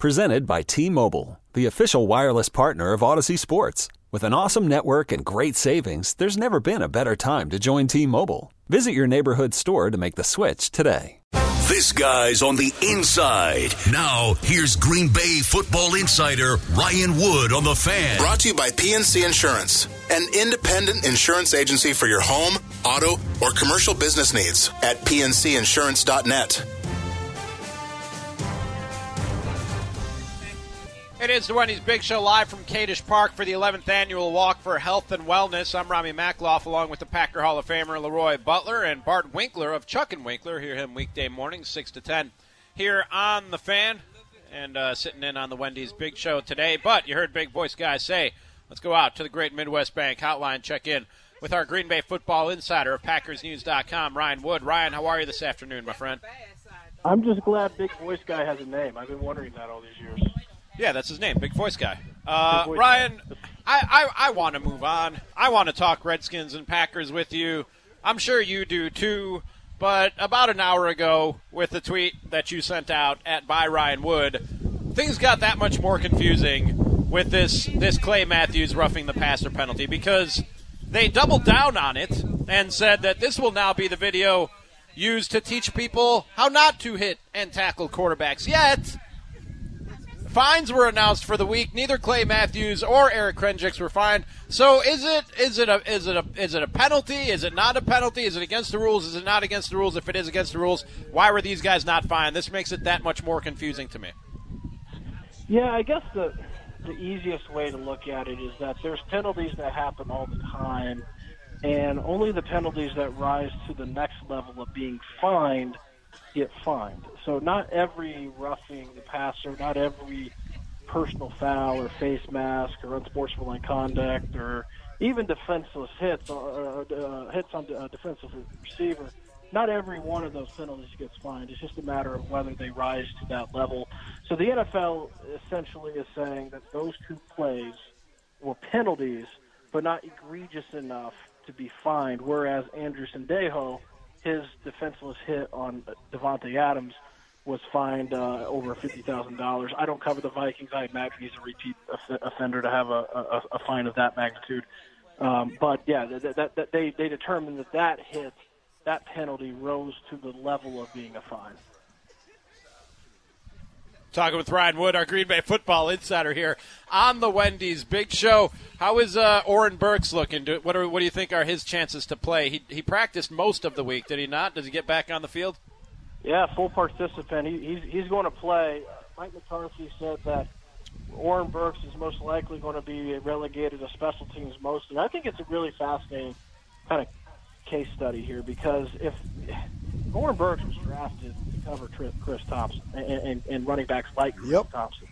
Presented by T-Mobile, the official wireless partner of Odyssey Sports. With an awesome network and great savings, there's never been a better time to join T-Mobile. Visit your neighborhood store to make the switch today. This guy's on the inside. Now, here's Green Bay football insider Ryan Wood on The Fan. Brought to you by PNC Insurance, an independent insurance agency for your home, auto, or commercial business needs at pncinsurance.net. It is the Wendy's Big Show live from Cadish Park for the 11th annual Walk for Health and Wellness. I'm Rami Makloff along with the Packer Hall of Famer Leroy Butler and Bart Winkler of Chuck and Winkler. Hear him weekday mornings 6 to 10 here on The Fan and sitting in on the Wendy's Big Show today. But you heard Big Voice Guy say, let's go out to the Great Midwest Bank hotline, check in with our Green Bay football insider of PackersNews.com, Ryan Wood. Ryan, how are you this afternoon, my friend? I'm just glad Big Voice Guy has a name. I've been wondering that all these years. Yeah, that's his name, Big Voice Guy. Ryan, I want to move on. I want to talk Redskins and Packers with you. I'm sure you do too. But about an hour ago, with the tweet that you sent out at by Ryan Wood, things got that much more confusing with this Clay Matthews roughing the passer penalty because they doubled down on it and said that this will now be the video used to teach people how not to hit and tackle quarterbacks. Yet fines were announced for the week. Neither Clay Matthews or Eric Krenjicks were fined. So is it a penalty? Is it not a penalty? Is it against the rules? Is it not against the rules? If it is against the rules, why were these guys not fined? This makes it that much more confusing to me. Yeah, I guess the easiest way to look at it is that there's penalties that happen all the time, and only the penalties that rise to the next level of being fined get fined. So not every roughing the passer, not every personal foul or face mask or unsportsmanlike conduct or even defenseless hits or hits on a defensive receiver, not every one of those penalties gets fined. It's just a matter of whether they rise to that level. So the NFL essentially is saying that those two plays were penalties but not egregious enough to be fined, whereas Andrew Sendejo, his defenseless hit on Devontae Adams, was fined over $50,000. I don't cover the Vikings. I imagine he's a repeat offender to have a fine of that magnitude. But, yeah, they determined that hit, that penalty rose to the level of being a fine. Talking with Ryan Wood, our Green Bay football insider here on the Wendy's Big Show. How is Oren Burks looking? What do you think are his chances to play? He practiced most of the week, did he not? Does he get back on the field? Yeah, full participant. He's going to play. Mike McCarthy said that Oren Burks is most likely going to be relegated to special teams mostly. I think it's a really fascinating kind of case study here because if Oren Burks was drafted to cover Chris Thompson and running backs like Chris Thompson.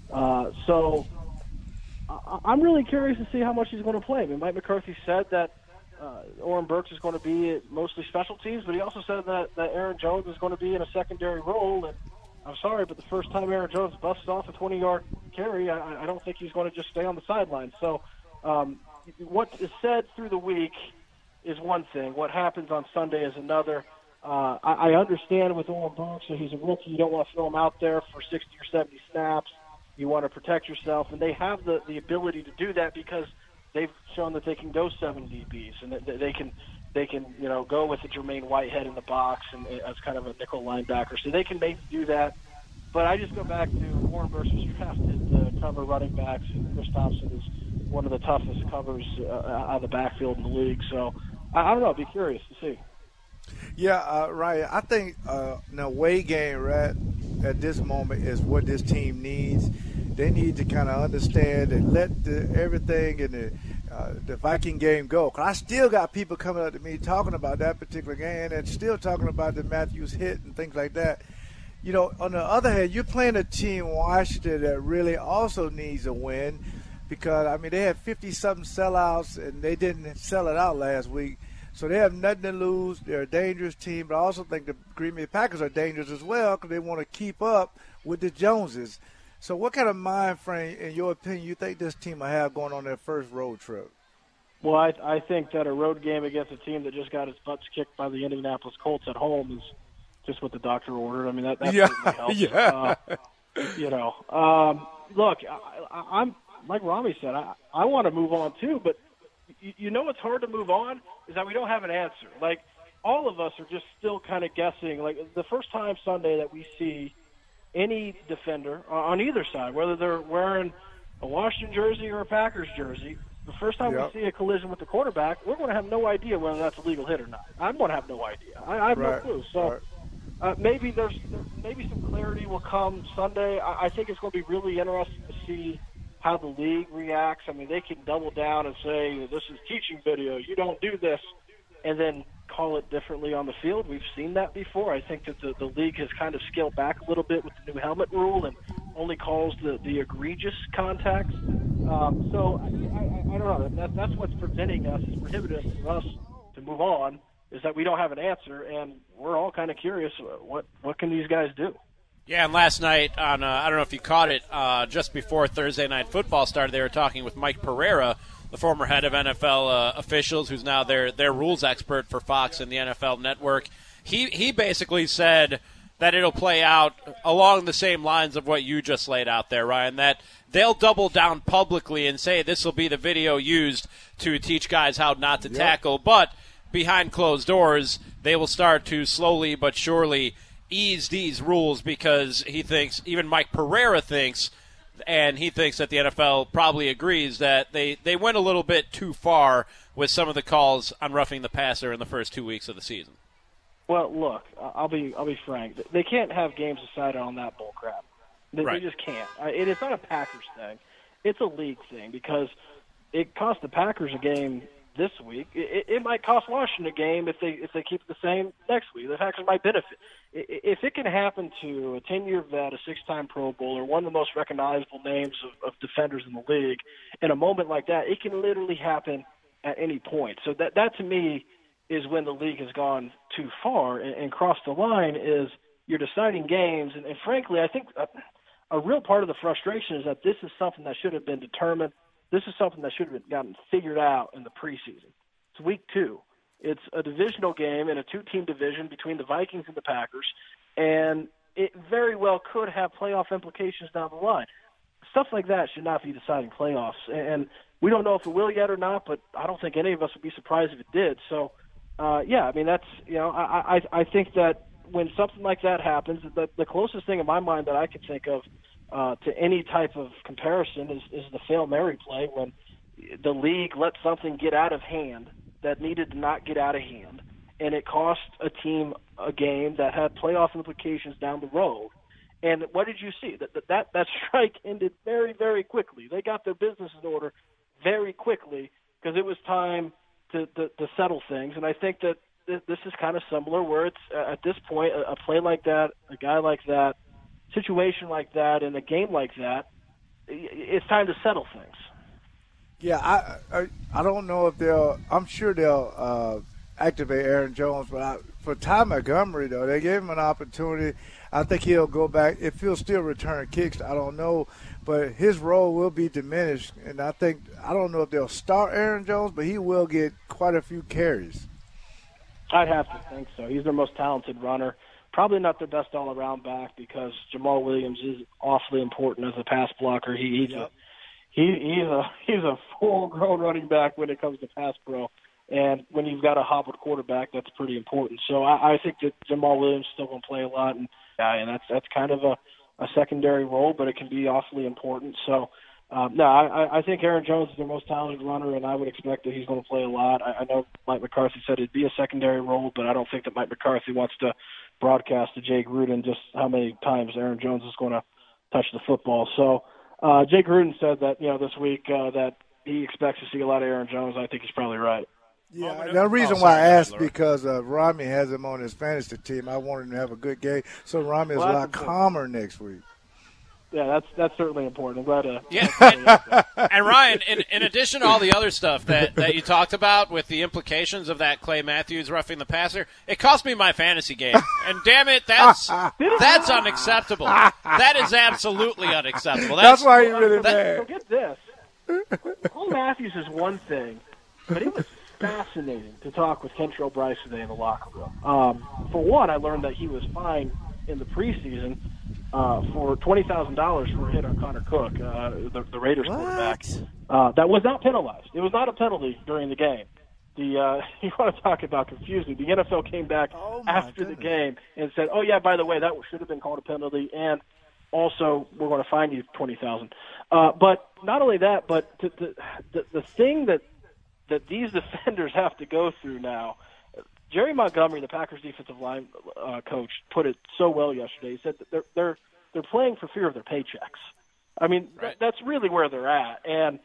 So I'm really curious to see how much he's going to play. I mean, Mike McCarthy said that Oren Burks is going to be mostly special teams, but he also said that Aaron Jones is going to be in a secondary role. And I'm sorry, but the first time Aaron Jones busts off a 20-yard carry, I don't think he's going to just stay on the sideline. So what is said through the week is one thing. What happens on Sunday is another. I understand with Oren Burks, so he's a rookie. You don't want to throw him out there for 60 or 70 snaps. You want to protect yourself, and they have the ability to do that because they've shown that they can go 7 DBs and that they can go with the Jermaine Whitehead in the box and as kind of a nickel linebacker. So they can maybe do that. But I just go back to Oren Burks was drafted to cover running backs, and Chris Thompson is one of the toughest covers out of the backfield in the league. So I don't know. I'd be curious to see. Yeah, Ryan, I think the away game right at this moment is what this team needs. They need to kind of understand and let everything in the Viking game go. 'Cause I still got people coming up to me talking about that particular game and still talking about the Matthews hit and things like that. You know, on the other hand, you're playing a team, Washington, that really also needs a win because, I mean, they had 50-something sellouts and they didn't sell it out last week. So they have nothing to lose. They're a dangerous team, but I also think the Green Bay Packers are dangerous as well because they want to keep up with the Joneses. So what kind of mind frame, in your opinion, you think this team will have going on their first road trip? Well, I think that a road game against a team that just got its butts kicked by the Indianapolis Colts at home is just what the doctor ordered. I mean, that certainly helps. Look, I'm like Rami said, I want to move on too, but what's hard to move on is that we don't have an answer. Like, all of us are just still kind of guessing. Like, the first time Sunday that we see any defender on either side, whether they're wearing a Washington jersey or a Packers jersey, the first time we see a collision with the quarterback, we're going to have no idea whether that's a legal hit or not. I'm going to have no idea. I have no clue. So maybe maybe some clarity will come Sunday. I think it's going to be really interesting to see how the league reacts. I mean, they can double down and say, this is teaching video, you don't do this, and then call it differently on the field. We've seen that before. I think that the league has kind of scaled back a little bit with the new helmet rule and only calls the egregious contacts. So I don't know. That's what's preventing us, is prohibitive for us to move on, is that we don't have an answer, and we're all kind of curious, what can these guys do? Yeah, and last night on I don't know if you caught it, just before Thursday Night Football started, they were talking with Mike Pereira, the former head of NFL officials, who's now their rules expert for Fox and the NFL Network. He basically said that it'll play out along the same lines of what you just laid out there, Ryan, that they'll double down publicly and say this will be the video used to teach guys how not to tackle, but behind closed doors, they will start to slowly but surely ease these rules, because he thinks, even Mike Pereira thinks, and he thinks that the NFL probably agrees, that they went a little bit too far with some of the calls on roughing the passer in the first 2 weeks of the season. Well, look, I'll be frank. They can't have games decided on that bull crap. They just can't. It's not a Packers thing. It's a league thing, because it cost the Packers a game this week. It might cost Washington a game if they keep it the same next week. The Packers might benefit. If it can happen to a 10-year vet, a 6-time Pro Bowler, one of the most recognizable names of defenders in the league, in a moment like that, it can literally happen at any point. So that to me is when the league has gone too far and crossed the line, is you're deciding games. And frankly, I think a real part of the frustration is that this is something that should have been determined. This is something that should have gotten figured out in the preseason. It's week 2. It's a divisional game in a 2-team division between the Vikings and the Packers, and it very well could have playoff implications down the line. Stuff like that should not be deciding playoffs, and we don't know if it will yet or not, but I don't think any of us would be surprised if it did. So, I mean, that's, I think that when something like that happens, the closest thing in my mind that I could think of to any type of comparison is the Hail Mary play, when the league let something get out of hand that needed to not get out of hand, and it cost a team a game that had playoff implications down the road. And what did you see? That strike ended very, very quickly. They got their business in order very quickly, because it was time to settle things. And I think that this is kind of similar, where it's at this point, a play like that, a guy like that, situation like that, in a game like that, it's time to settle things. Yeah, I don't know if I'm sure they'll activate Aaron Jones, but for Ty Montgomery, though, they gave him an opportunity. I think he'll go back. If he'll still return kicks, I don't know, but his role will be diminished. And I don't know if they'll start Aaron Jones, but he will get quite a few carries. I'd have to think so. He's their most talented runner. Probably not their best all-around back, because Jamal Williams is awfully important as a pass blocker. He's a full-grown running back when it comes to pass pro, and when you've got a hobbled quarterback, that's pretty important. So I think that Jamal Williams is still going to play a lot, and that's kind of a secondary role, but it can be awfully important. So I think Aaron Jones is their most talented runner, and I would expect that he's going to play a lot. I know Mike McCarthy said it'd be a secondary role, but I don't think that Mike McCarthy wants to broadcast to Jay Gruden just how many times Aaron Jones is going to touch the football. So Jay Gruden said that this week that he expects to see a lot of Aaron Jones. I think he's probably right. Yeah, the reason why I asked, because Rami has him on his fantasy team. I want him to have a good game, so Rami is a lot calmer next week. Yeah, that's certainly important. I'm glad to. Yeah, and Ryan, in addition to all the other stuff that you talked about with the implications of that Clay Matthews roughing the passer, it cost me my fantasy game. And damn it, that's unacceptable. That is absolutely unacceptable. That's why you're really mad. So get this. Clay Matthews is one thing, but it was fascinating to talk with Kentrell Brice today in the locker room. For one, I learned that he was fine in the preseason. for $20,000 for a hit on Connor Cook, the Raiders quarterback. That was not penalized. It was not a penalty during the game. You want to talk about confusing. The NFL came back after the game and said, "Oh yeah, by the way, that should have been called a penalty, and also we're going to fine you $20,000." But not only that, but the thing that these defenders have to go through now. Jerry Montgomery, the Packers defensive line coach, put it so well yesterday. He said that they're playing for fear of their paychecks. I mean, right. That's really where they're at, and.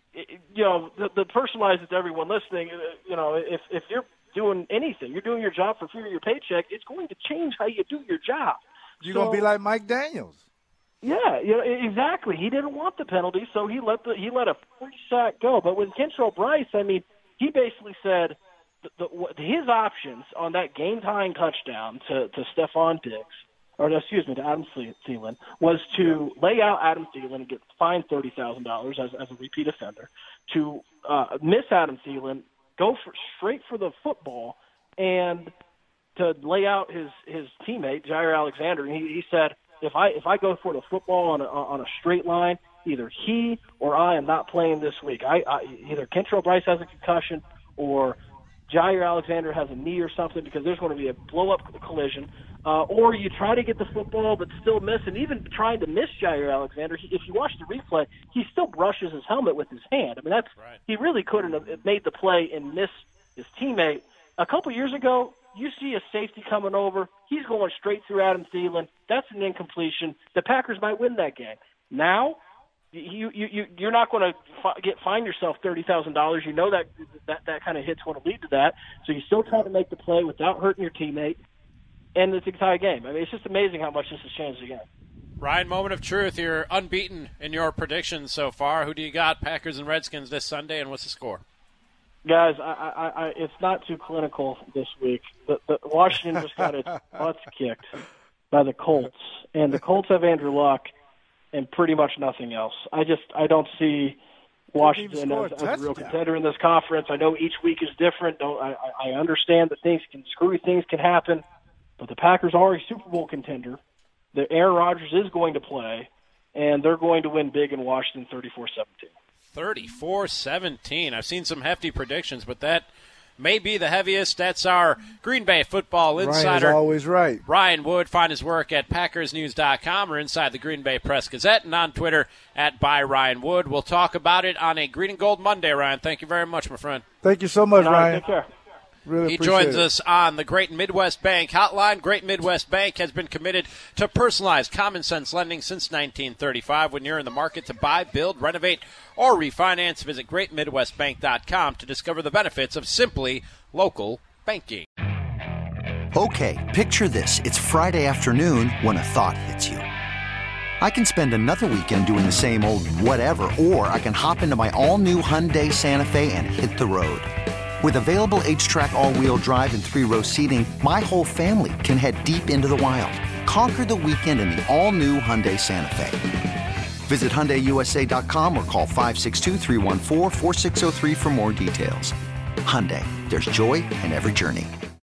The personalize it to everyone listening, if you're doing anything, you're doing your job for fear of your paycheck, it's going to change how you do your job. You're going to be like Mike Daniels. Yeah, exactly. He didn't want the penalty, so he let a free sack go. But with Kentrell Bryce, I mean, he basically said his options on that game-tying touchdown to Stephon Diggs, to Adam Thielen, was to lay out Adam Thielen and get fined $30,000 as a repeat offender, to miss Adam Thielen, go straight for the football, and to lay out his teammate Jair Alexander. And he said, if I go for the football on a straight line, either he or I am not playing this week. Either Kentrell Bryce has a concussion or Jair Alexander has a knee or something, because there's going to be a blow-up collision. Or you try to get the football but still miss, and even trying to miss Jair Alexander, if you watch the replay, he still brushes his helmet with his hand. I mean, he really couldn't have made the play and missed his teammate. A couple years ago, you see a safety coming over. He's going straight through Adam Thielen. That's an incompletion. The Packers might win that game. Now, you're not going to find yourself $30,000. You know that kind of hit's going to lead to that. So you still try to make the play without hurting your teammate. And it's a tie game. I mean, it's just amazing how much this has changed again. Ryan, moment of truth. You're unbeaten in your predictions so far. Who do you got, Packers and Redskins, this Sunday, and what's the score? Guys, it's not too clinical this week. The Washington just got its butts kicked by the Colts, and the Colts have Andrew Luck and pretty much nothing else. I don't see Washington as a real contender in this conference. I know each week is different. I understand that screwy things can happen. But the Packers are a Super Bowl contender. The Aaron Rodgers is going to play, and they're going to win big in Washington 34-17. 34-17. I've seen some hefty predictions, but that may be the heaviest. That's our Green Bay football insider. Ryan's always right. Ryan Wood. Find his work at PackersNews.com or inside the Green Bay Press Gazette and on Twitter at @ByRyanWood. We'll talk about it on a Green and Gold Monday, Ryan. Thank you very much, my friend. Thank you so much, Ryan. Take care. Really he joins us on the Great Midwest Bank hotline. Great Midwest Bank has been committed to personalized, common-sense lending since 1935. When you're in the market to buy, build, renovate, or refinance, visit GreatMidwestBank.com to discover the benefits of simply local banking. Okay, picture this. It's Friday afternoon when a thought hits you. I can spend another weekend doing the same old whatever, or I can hop into my all-new Hyundai Santa Fe and hit the road. With available H-Track all-wheel drive and 3-row seating, my whole family can head deep into the wild. Conquer the weekend in the all-new Hyundai Santa Fe. Visit HyundaiUSA.com or call 562-314-4603 for more details. Hyundai, there's joy in every journey.